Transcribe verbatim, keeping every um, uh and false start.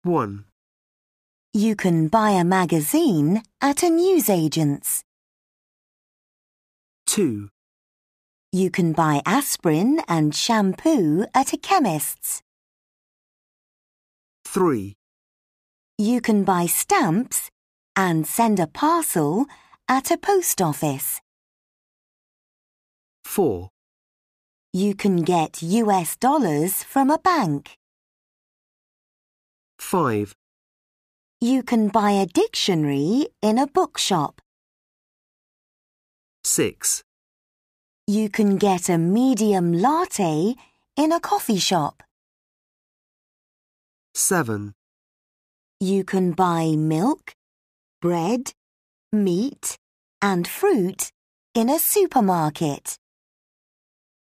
one. You can buy a magazine at a newsagent's. two. You can buy aspirin and shampoo at a chemist's. three. You can buy stamps and send a parcel at a post office. four. You can get U S dollars from a bank. five. You can buy a dictionary in a bookshop. six. You can get a medium latte in a coffee shop. seven. You can buy milk, bread, meat, and fruit in a supermarket.